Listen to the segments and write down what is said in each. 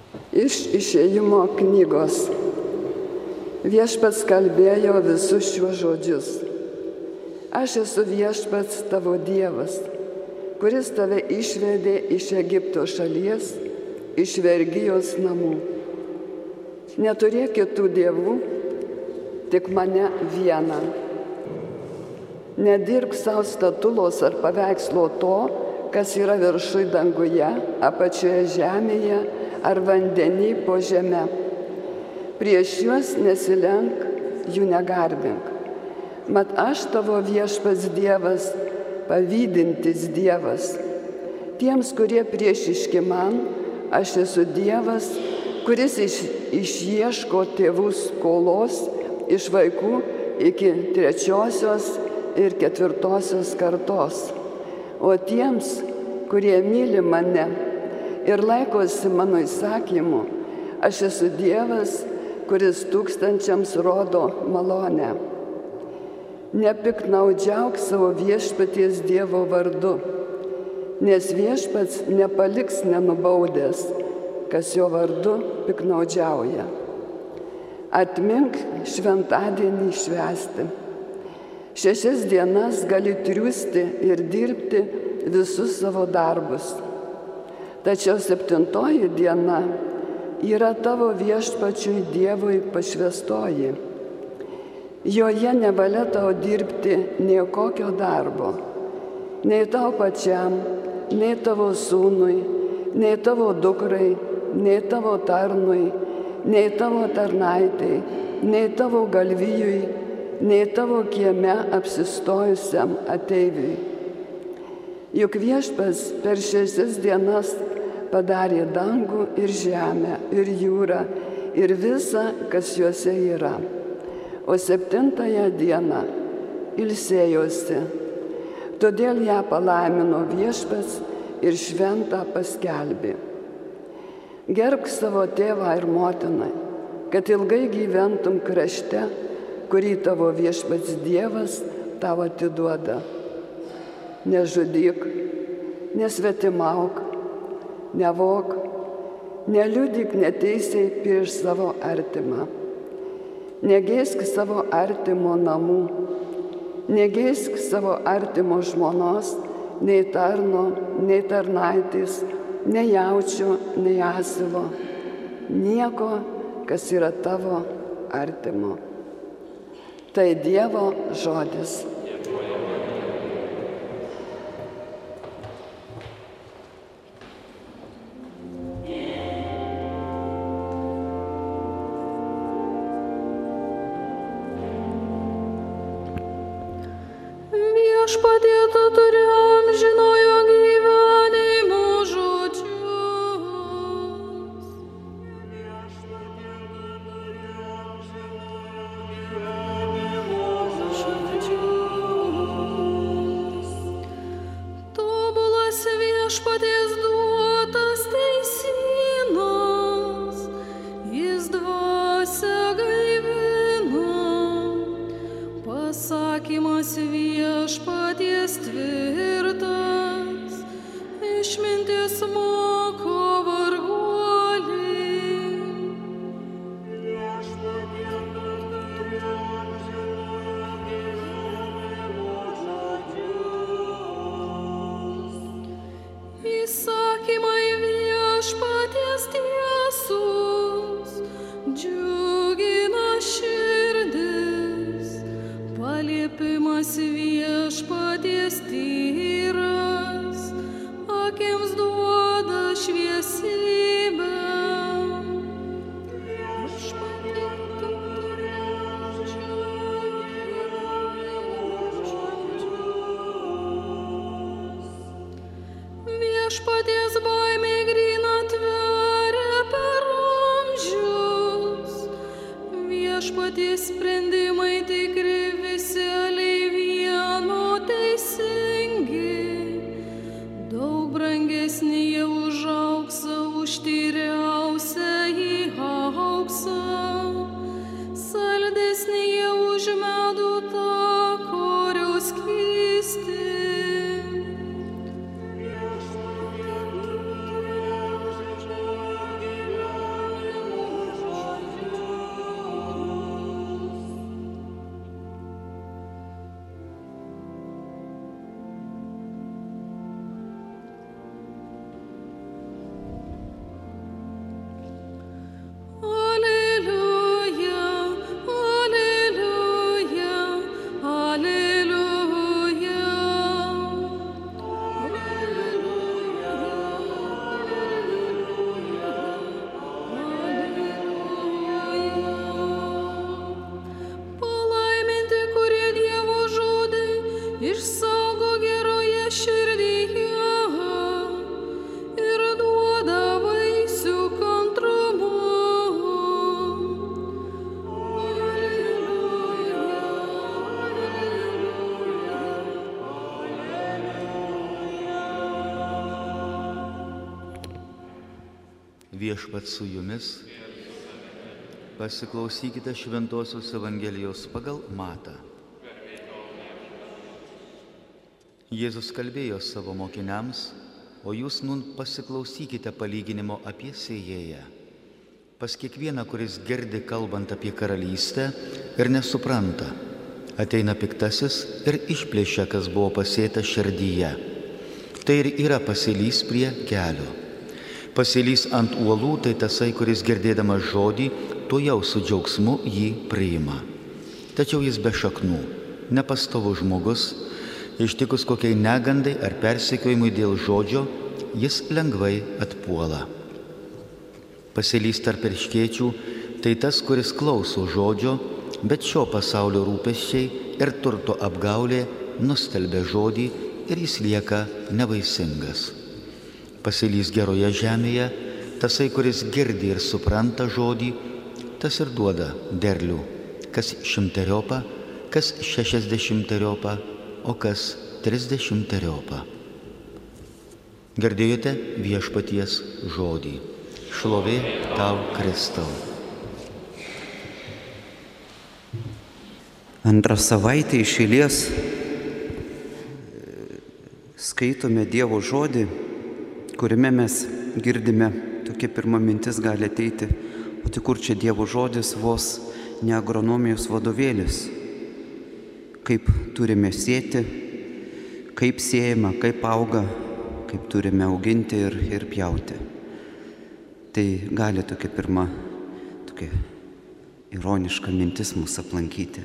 Iš Išėjimo knygos. Viešpats kalbėjo visus šiuos žodžius. Aš esu Viešpats tavo Dievas, kuris tave išvedė iš Egipto šalies, iš vergijos namų. Neturėk kitų dievų, tik mane vieną. Nedirbk savo statulos ar paveikslo to, kas yra viršuj danguje, apačioje žemėje ar vandenį po žeme. Prieš juos nesilenk, jų negarbink. Mat aš tavo Viešpats Dievas, pavydintis Dievas. Tiems, kurie priešiški man, aš esu Dievas, kuris išieško tėvų skolos iš vaikų iki 3. ir 4. kartos. O tiems, kurie myli mane ir laikosi mano įsakymų, aš esu Dievas, kuris tūkstančiams rodo malonę. Nepiknaudžiauk savo Viešpaties Dievo vardu, nes Viešpats nepaliks nenubaudęs, kas jo vardu piknaudžiauja. Atmink šventadienį švęsti. 6 dienas gali triūsti ir dirbti visus savo darbus. Tačiau 7. diena yra tavo Viešpačiui Dievui pašvęstoji. Joje nevalia tau dirbti nei kokio darbo, nei tau pačiam, nei tavo sūnui, nei tavo dukrai, nei tavo tarnui, nei tavo tarnaitai, nei tavo galvijui, nei tavo kieme apsistojusiam ateiviui. Juk Viešpats per 6 dienas padarė dangų ir žemę, ir jūrą, ir visa, kas juose yra. O 7. dieną ilsėjosi. Todėl ją palaimino Viešpats ir šventą paskelbė. Gerbk savo tėvą ir motiną, kad ilgai gyventum krašte, kurį tavo Viešpats Dievas tau atiduoda. Nežudyk, nesvetimauk, nevok, neliudyk neteisiai prieš savo artimą. Negeisk savo artimo namų, negeisk savo artimo žmonos, nei tarno, nei tarnaitės, nei jaučio, nei asilo, nieko, kas yra tavo artimo. Tai Dievo žodis. Viešpatie, tu turi amžinojo gyvenimo žodžius. Tobulas Viešpaties duotas teisynas, jis dvasią gaivina. Pasakymas Viešpaties tvirtas, išmintis moko varguolį. Įsakymai Viešpaties tiesus, džiugina širdis. Paliepimas Viešpaties tyras, akims duoda šviesybę. Viešpaties baimė gryną tveria per amžius, Viešpaties sprendimai tikri, visi aliai vieno teisingi. Daug brangesni jie už auksą, už tyriausią į auksą. Saldesni jie už medų tą, kurio skysti. Viešpats su jumis. Pasiklausykite Šventosios Evangelijos pagal Matą. Jėzus kalbėjo savo mokiniams, o jūs nun pasiklausykite palyginimo apie sėjėją. Pas kiekvieną, kuris girdi kalbant apie karalystę ir nesupranta, ateina piktasis ir išplėšia, kas buvo pasėta širdyje. Tai ir yra pasilys prie kelio. Pasilys ant uolų, tai tasai, kuris girdėdamas žodį, tuojau su džiaugsmu jį priima. Tačiau jis be šaknų, nepastovus žmogus, ištikus kokiai negandai ar persekiojimui dėl žodžio, jis lengvai atpuola. Pasilys tarp erškėčių, tai tas, kuris klauso žodžio, bet šio pasaulio rūpesčiai ir turto apgaulė nustelbia žodį ir jis lieka nevaisingas. Pasilys geroje žemėje, tasai, kuris girdi ir supranta žodį, tas ir duoda derlių, kas 100-eriopą, kas 60-eriopą, o kas 30-eriopą. Girdėjote viešpaties žodį. Šlovė tau, Kristau. Antrą savaitę iš eilės skaitome Dievo žodį, kuriame mes girdime, tokia pirma mintis gali ateiti, o tai kur čia Dievo žodis, vos ne agronomijos vadovėlis. Kaip turime sėti, kaip sėjama, kaip auga, kaip turime auginti ir pjauti. Tai gali tokia pirma, tokia ironiška mintis mūsų aplankyti.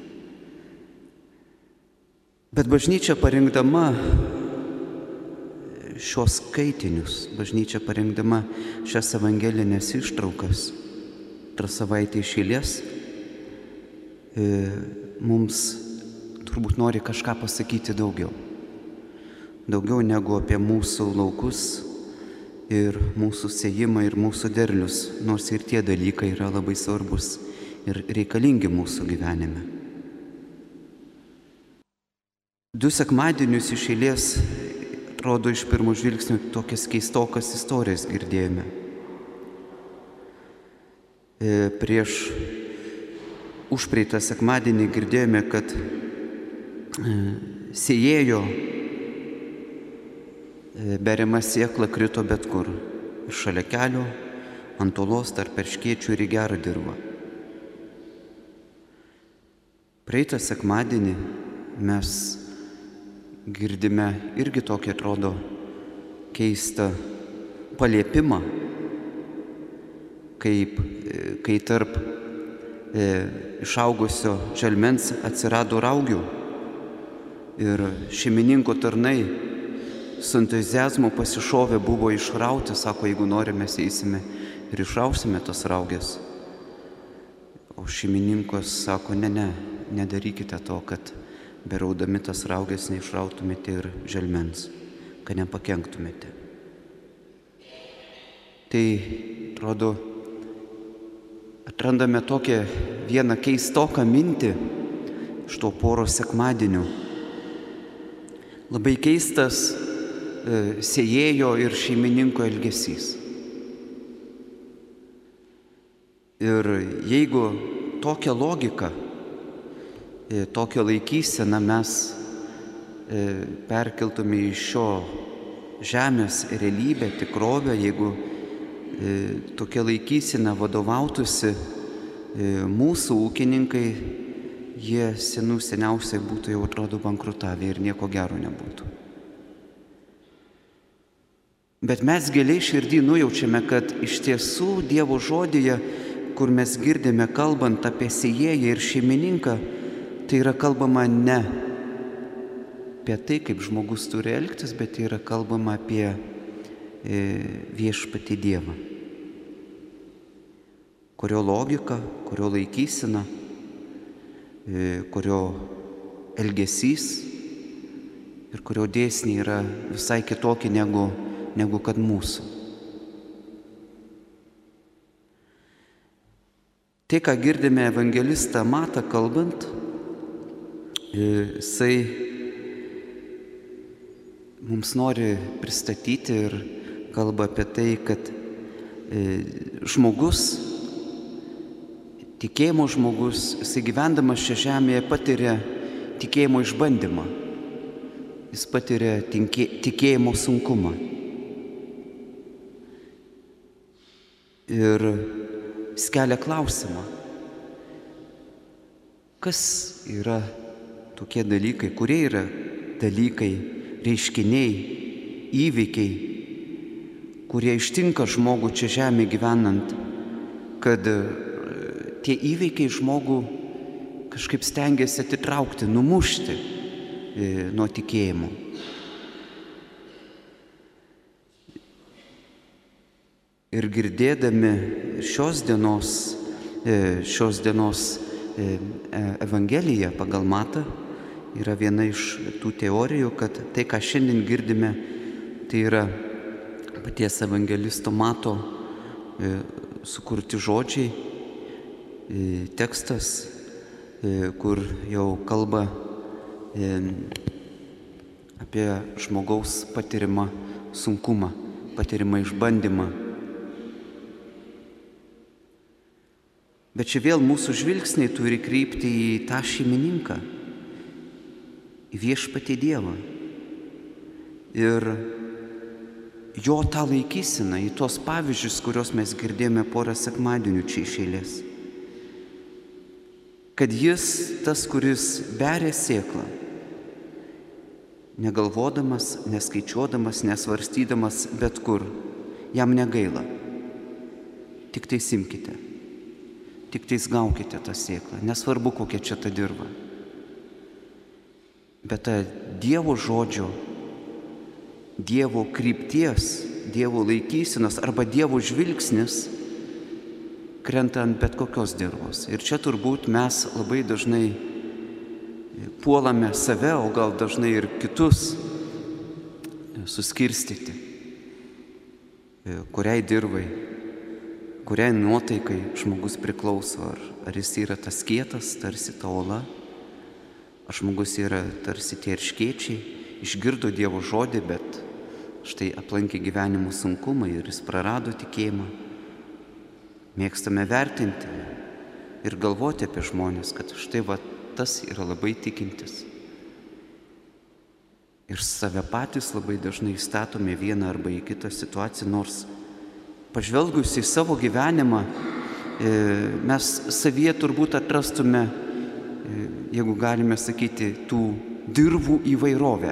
Bet bažnyčia parinkdama šios skaitinius, bažnyčia parinkdama šias evangelinės ištraukas, antrą savaitę iš eilės, mums turbūt nori kažką pasakyti daugiau. Daugiau negu apie mūsų laukus ir mūsų sėjimą ir mūsų derlius, nors ir tie dalykai yra labai svarbus ir reikalingi mūsų gyvenime. 2 sekmadienius iš eilės, atrodo iš pirmo žvilgsnio, tokias keistokas istorijas girdėjome. Prieš užpraeitą sekmadienį girdėjome, kad sėjėjo beriama sėkla krito bet kur. Ir šalia kelio, ant uolos, tarp erškėčių ir į gerą dirvą. Praeitą sekmadienį mes girdime irgi tokį, atrodo, keistą paliepimą, kai tarp išaugusio želmens atsirado raugių ir šeimininko tarnai su entuziazmu pasišovė buvo išrauti, sako, jeigu norime, mes eisime ir išrausime tas raugės. O šeimininkas sako, nedarykite to, kad beraudami tas raugės neišrautumėte ir želmens, kad nepakenktumėte. Tai, atrodo, atrandame tokią vieną keistoką mintį iš to poros sekmadienių. Labai keistas sėjėjo ir šeimininko elgesys. Ir jeigu tokią logiką, tokią laikyseną mes perkeltume į šio žemės realybę, tikrovę, jeigu tokia laikysena vadovautųsi mūsų ūkininkai, jie seniausiai būtų jau, atrodo, bankrutavę ir nieko gero nebūtų. Bet mes giliai širdį nujaučiame, kad iš tiesų Dievo žodyje, kur mes girdime kalbant apie sėjėją ir šeimininką, tai yra kalbama ne apie tai, kaip žmogus turi elgtis, bet yra kalbama apie viešpatį Dievą, kurio logika, kurio laikysena, kurio elgesys ir kurio dėsniai yra visai kitokie negu kad mūsų. Tai, ką girdime evangelistą Matą kalbant, jisai mums nori pristatyti ir kalba apie tai, kad žmogus, tikėjimo žmogus, jisai gyvendamas šią žemėje patiria tikėjimo išbandymą. Jis patiria tikėjimo sunkumą. Ir jis kelia klausimą, kas yra tokie dalykai, kurie yra dalykai, reiškiniai, įvykiai, kurie ištinka žmogų čia žemė gyvenant, kad tie įvykiai žmogų kažkaip stengiasi atitraukti, numušti nuo tikėjimo. Ir girdėdami šios dienos Evangeliją pagal Matą, yra viena iš tų teorijų, kad tai, ką šiandien girdime, tai yra paties evangelisto Mato sukurti žodžiai, tekstas, kur jau kalba apie žmogaus patirimą sunkumą, patirimą išbandymą. Bet čia vėl mūsų žvilgsniai turi krypti į tą šeimininką, į viešpatį Dievą. Ir jo tą laikyseną, į tuos pavyzdžius, kuriuos mes girdėjome porą sekmadienių čia iš eilės. Kad jis, tas, kuris beria sėklą, negalvodamas, neskaičiuodamas, nesvarstydamas bet kur, jam negaila. Tik tai simkite. Tik tais gaukite tą sėklą, nesvarbu kokia čia ta dirva. Bet ta Dievo žodžio, Dievo krypties, Dievo laikysenos arba Dievo žvilgsnis krenta ant bet kokios dirvos. Ir čia turbūt mes labai dažnai puolame save, o gal dažnai ir kitus suskirstyti, kuriai dirvai, kuriai nuotaikai žmogus priklauso, ar jis yra tas kietas, tarsi ta uola, ar žmogus yra tarsi tie erškėčiai, išgirdo Dievo žodį, bet štai aplankė gyvenimo sunkumai ir jis prarado tikėjimą. Mėgstame vertinti ir galvoti apie žmonės, kad štai tas yra labai tikintis. Ir save patys labai dažnai statome vieną arba į kitą situaciją, nors pažvelgus į savo gyvenimą, mes savyje turbūt atrastume, jeigu galime sakyti, tų dirvų įvairovę.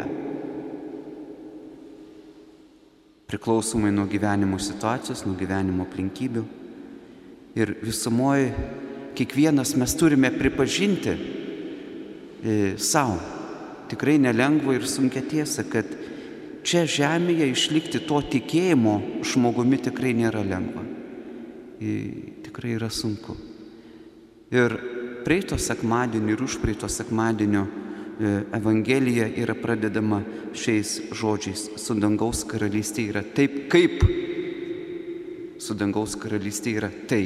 Priklausomai nuo gyvenimo situacijos, nuo gyvenimo aplinkybių. Ir visumoje kiekvienas mes turime pripažinti savo tikrai nelengva ir sunkia tiesa, kad čia žemėje išlikti to tikėjimo žmogumi tikrai nėra lengva. Tikrai yra sunku. Ir praeito sekmadienio ir užpraeito sekmadienio Evangelija yra pradedama šiais žodžiais. Su dangaus karalystė yra taip, kaip su dangaus karalystė yra tai.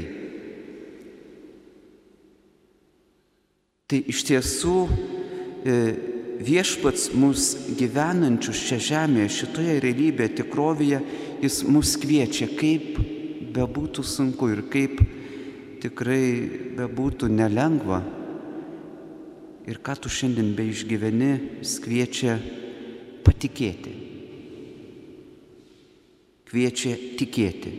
Tai iš tiesų viešpats mus gyvenančius šią žemėje, šitoje realybėje, tikrovėje, jis mus kviečia, kaip bebūtų sunku ir kaip tikrai bebūtų nelengva. Ir ką tu šiandien beišgyveni, jis kviečia patikėti. Kviečia tikėti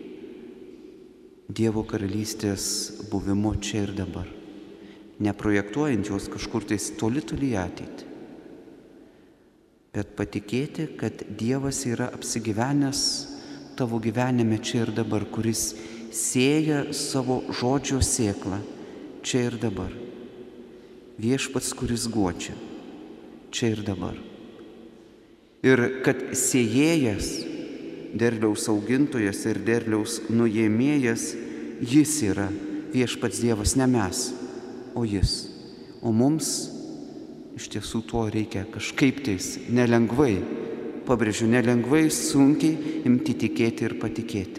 Dievo karalystės buvimo čia ir dabar, neprojektuojant jos kažkur tais toli į ateitį, bet patikėti, kad Dievas yra apsigyvenęs tavo gyvenime čia ir dabar, kuris sėja savo žodžio sėklą čia ir dabar. Viešpats, kuris guodžia čia ir dabar. Ir kad sėjėjas, derliaus augintojas ir derliaus nuėmėjas, jis yra viešpats Dievas, ne mes, o jis. O mums iš tiesų to reikia kažkaip tais nelengvai, pabrėžiu, nelengvai, sunkiai imti tikėti ir patikėti.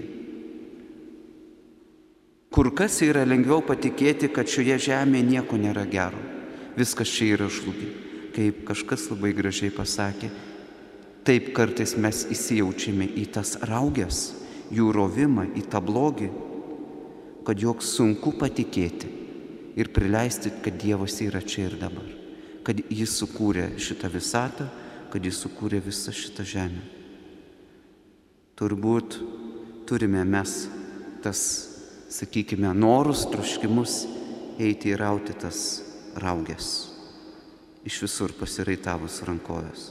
Kur kas yra lengviau patikėti, kad šioje žemėje nieko nėra gero. Viskas čia yra žlugę. Kaip kažkas labai gražiai pasakė, taip kartais mes įsijaučiame į tas rauges, jų rovimą, į tą blogį, kad jog sunku patikėti ir prileisti, kad Dievas yra čia ir dabar, kad Jis sukūrė šitą visatą, kad Jis sukūrė visą šitą žemę. Turbūt turime mes tas, sakykime, norus, troškimus eiti ir rauti tas raugės, iš visur pasiraitavus rankovės.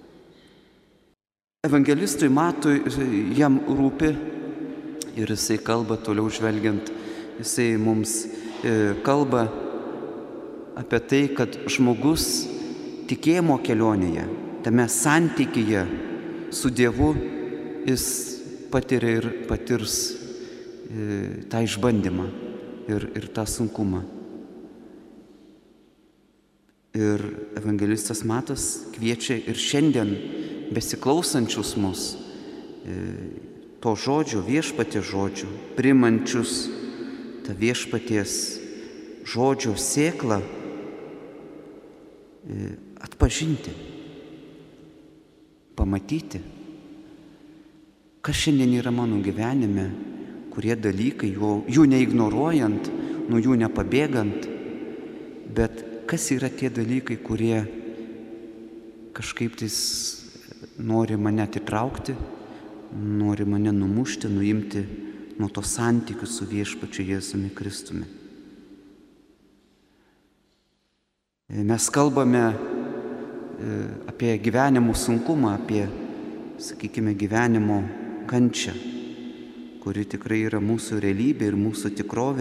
Evangelistui Matui jam rūpi ir jisai kalba toliau žvelgiant, jisai mums kalba apie tai, kad žmogus tikėjimo kelionėje, tame santykyje su Dievu, jis patiria ir patirs tą išbandymą ir tą sunkumą. Ir evangelistas Matas kviečia ir šiandien besiklausančius mus to žodžio, viešpaties žodžio, priimančius tą viešpaties žodžio sėklą atpažinti, pamatyti, kas šiandien yra mano gyvenime, kurie dalykai, jų neignoruojant, nuo jų nepabėgant, bet kas yra tie dalykai, kurie kažkaip tais nori mane atitraukti, nori mane numušti, nuimti nuo to santykių su viešpačiu Jėzumi Kristumi. Mes kalbame apie gyvenimo sunkumą, apie, sakykime, gyvenimo kančią, kuri tikrai yra mūsų realybė ir mūsų tikrovė.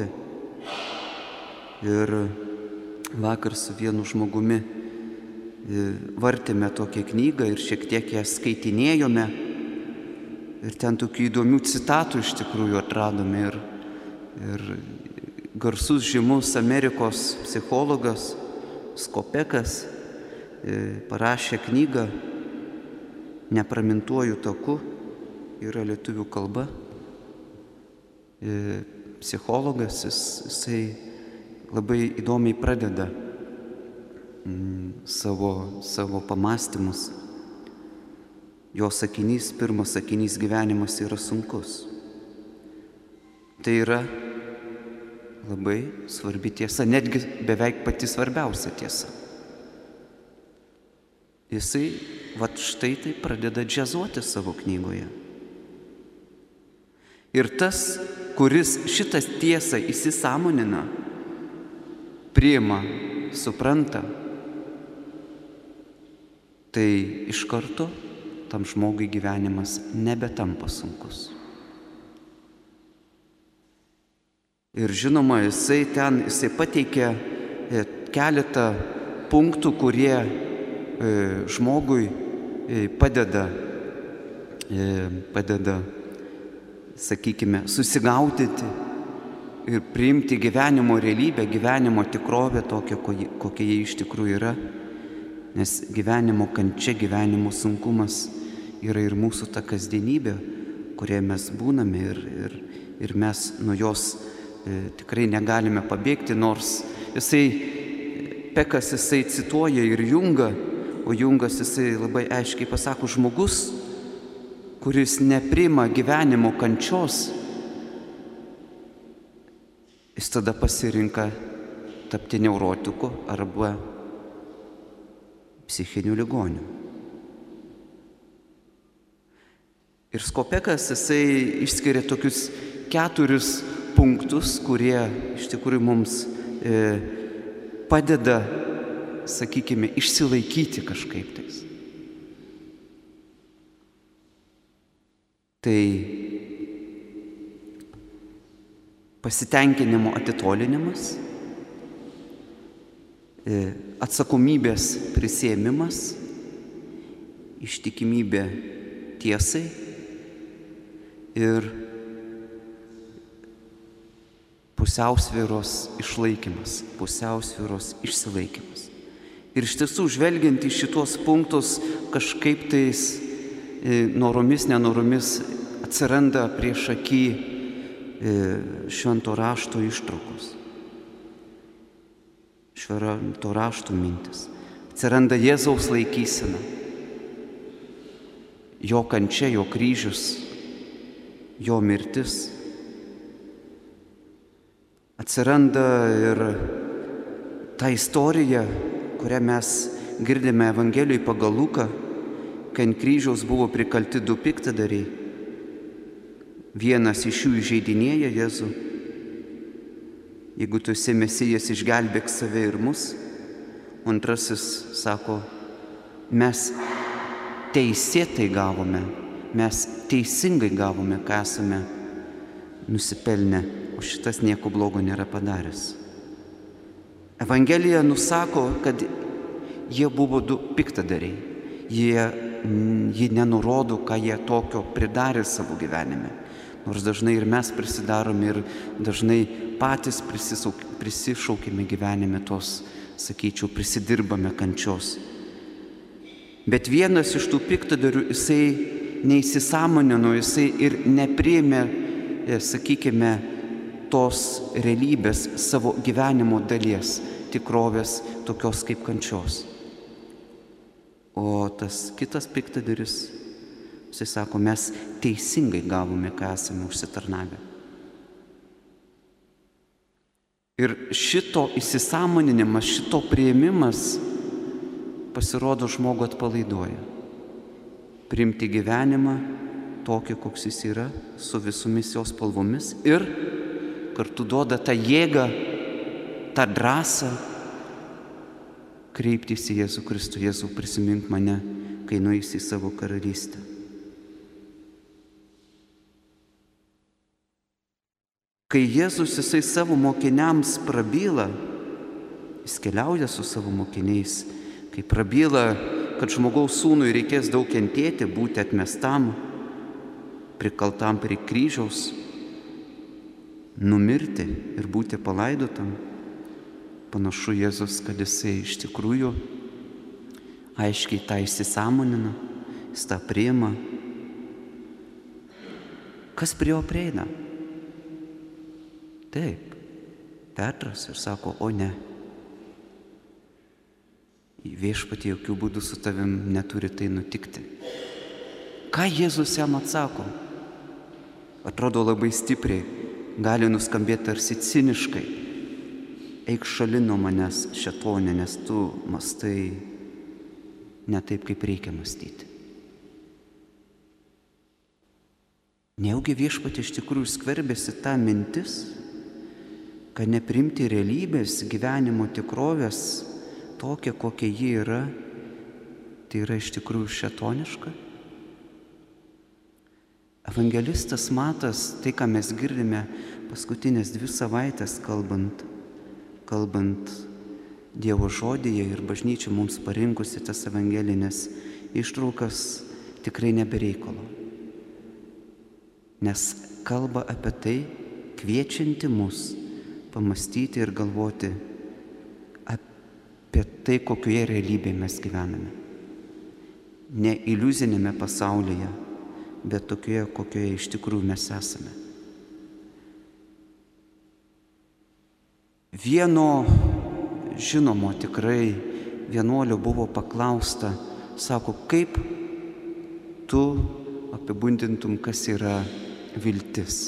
Ir vakar su vienu žmogumi vartėme tokią knygą ir šiek tiek ją skaitinėjome. Ir ten tokių įdomių citatų iš tikrųjų atradome. Ir garsus žymus Amerikos psichologas Skopekas parašė knygą Nepramintuoju taku, yra lietuvių kalba. Psichologas, jisai labai įdomiai pradeda savo pamąstymus. Jo sakinys, pirmas sakinys: gyvenimas yra sunkus. Tai yra labai svarbi tiesa, netgi beveik pati svarbiausia tiesa. Jisai štai tai pradeda džiazuoti savo knygoje. Ir tas, kuris šitas tiesą įsisąmonina, priima, supranta, tai iš karto tam žmogui gyvenimas nebetampa sunkus. Ir žinoma, jisai pateikia keletą punktų, kurie žmogui padeda, sakykime, susigaudyti ir priimti gyvenimo realybę, gyvenimo tikrovę tokią, kokia jie iš tikrųjų yra. Nes gyvenimo kančia, gyvenimo sunkumas yra ir mūsų ta kasdienybė, kurioje mes būname ir mes nuo jos tikrai negalime pabėgti, nors Pekas cituoja ir Jungą, o Jungas labai aiškiai pasako: žmogus, kuris nepriima gyvenimo kančios, jis tada pasirinka tapti neurotiku arba psichinių ligonių. Ir Skopekas išskiria tokius 4 punktus, kurie iš tikrųjų mums padeda, sakykime, išsilaikyti kažkaip tais. Tai pasitenkinimo atitolinimas, atsakomybės prisiėmimas, ištikimybė tiesai ir pusiausvyros išlaikymas, pusiausvyros išsilaikymas. Ir iš tiesų, žvelgiant į šitos punktus, kažkaip tais noromis, nenoromis atsiranda prieš akį švento rašto ištraukos, švento rašto mintis. Atsiranda Jėzaus laikysena, jo kančia, jo kryžius, jo mirtis. Atsiranda ir ta istorija, kurią mes girdime Evangelijoje pagal Luką, kai ant kryžiaus buvo prikalti du piktadariai. Vienas iš jų įžeidinėja Jėzų. Jeigu tu esi Mesijas, išgelbėk save ir mus. Antrasis sako, mes teisėtai gavome, mes teisingai gavome, ką esame nusipelnę, o šitas nieko blogo nėra padaręs. Evangelija nusako, kad jie buvo du piktadariai. Ji nenurodo, ką jie tokio pridarė savo gyvenime. Nors dažnai ir mes prisidarom ir dažnai patys prisišaukime gyvenime tos, sakyčiau, prisidirbame kančios. Bet vienas iš tų piktadarių, jisai neįsisąmonino, jisai ir nepriėmė, sakykime, tos realybės savo gyvenimo dalies, tikrovės tokios kaip kančios. O tas kitas piktadaris, jisai sako, mes teisingai gavome, ką esame užsitarnavę. Ir šito įsisąmoninimas, šito priėmimas pasirodo žmogų atpalaiduoja. Priimti gyvenimą tokį, koks jis yra, su visomis jos spalvomis ir kartu duoda tą jėgą, tą drąsą kreiptis į Jėzų Kristų. Jėzų, prisimink mane, kai nueisi į savo karalystę. Kai Jėzus jisai savo mokiniams prabyla, jis keliauja su savo mokiniais, kai prabyla, kad žmogaus sūnui reikės daug kentėti, būti atmestam, prikaltam prie kryžiaus, numirti ir būti palaidotam, panašu Jėzus, kad jisai iš tikrųjų aiškiai tą įsisąmonina, jis tą priima. Kas prie jo prieina? Taip, Petras ir sako, o ne. Viešpatie, jokių būdų su tavim neturi tai nutikti. Ką Jėzus jam atsako? Atrodo labai stipriai, gali nuskambėti tarsi ciniškai. Eik šalin nuo manęs, šėtone, nes tu mąstai ne taip, kaip reikia mąstyti. Nejaugi Viešpatie iš tikrųjų skverbėsi ta mintis, kad neprimti realybės, gyvenimo tikrovės tokia, kokia ji yra, tai yra iš tikrųjų šėtoniška? Evangelistas Matas, tai ką mes girdime paskutinės 2 savaitės kalbant Dievo žodyje ir bažnyčia mums parinkusi tas evangelinės ištraukas, tikrai nebereikalo. Nes kalba apie tai, kviečianti mus pamastyti ir galvoti apie tai, kokioje realybėje mes gyvename. Ne iliuzinėme pasaulyje, bet tokioje, kokioje iš tikrųjų mes esame. Vieno žinomo tikrai vienuolio buvo paklausta, sako, kaip tu apibūdintum, kas yra viltis?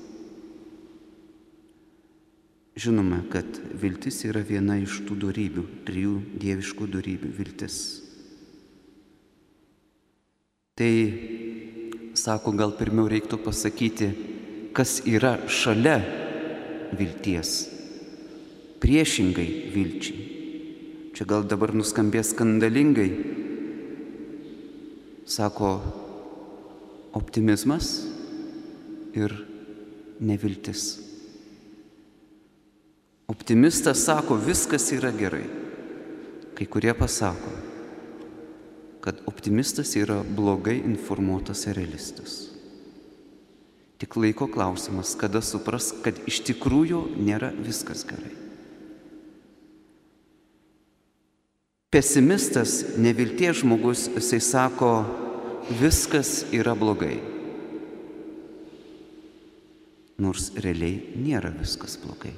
Žinome, kad viltis yra viena iš tų dorybių, 3 dieviškų dorybių viltis. Tai, sako, gal pirmiau reiktų pasakyti, kas yra šalia vilties, priešingai vilčiai. Čia gal dabar nuskambės skandalingai. Sako, optimizmas ir neviltis. Optimistas sako, viskas yra gerai. Kai kurie pasako, kad optimistas yra blogai informuotas realistas. Tik laiko klausimas, kada supras, kad iš tikrųjų nėra viskas gerai. Pesimistas, nevilties žmogus, jisai sako, viskas yra blogai. Nors realiai nėra viskas blogai.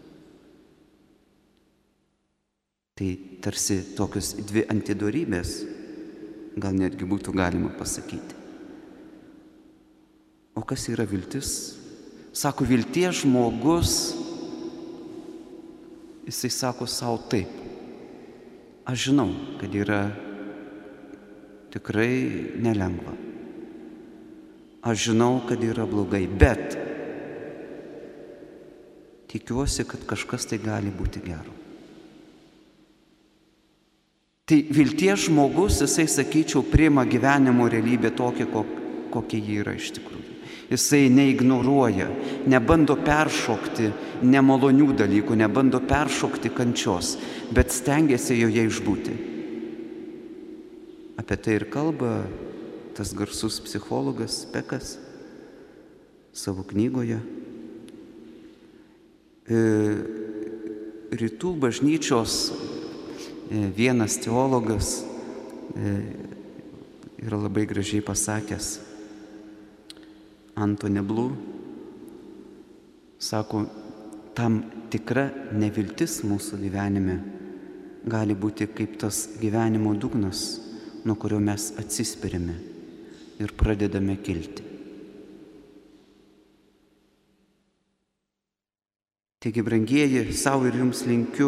Tai tarsi tokios 2 antidorybės, gal netgi būtų galima pasakyti. O kas yra viltis? Sako, vilties žmogus, jisai sako savo taip. Aš žinau, kad yra tikrai nelengva. Aš žinau, kad yra blogai, bet tikiuosi, kad kažkas tai gali būti gero. Tai vilties žmogus, jisai, sakyčiau, priima gyvenimo realybę tokią, kokia ji yra iš tikrųjų. Jisai neignoruoja, nebando peršokti nemalonių dalykų, nebando peršokti kančios, bet stengiasi joje išbūti. Apie tai ir kalba tas garsus psichologas Pekas savo knygoje. Rytų bažnyčios vienas teologas yra labai gražiai pasakęs, Antony Blue, sako, tam tikra neviltis mūsų gyvenime gali būti kaip tas gyvenimo dugnas, nuo kurio mes atsispiriame ir pradedame kilti. Taigi, brangieji, savo ir jums linkiu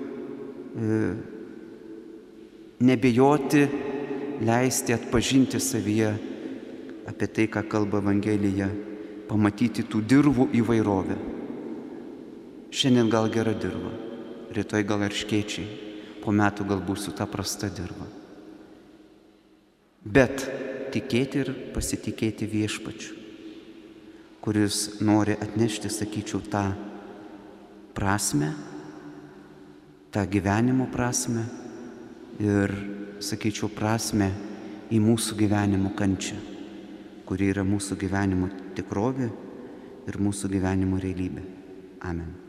nebijoti, leisti atpažinti savyje apie tai, ką kalba Evangelija, pamatyti tų dirvų įvairovę. Šiandien gal gera dirva, rytoj gal erškėčiai, po metų gal būsiu ta prasta dirva. Bet tikėti ir pasitikėti viešpačiu, kuris nori atnešti, sakyčiau, tą prasme, tą gyvenimo prasme ir, sakyčiau, prasme į mūsų gyvenimo kančią, kuri yra mūsų gyvenimo tikrovė ir mūsų gyvenimo realybė. Amen.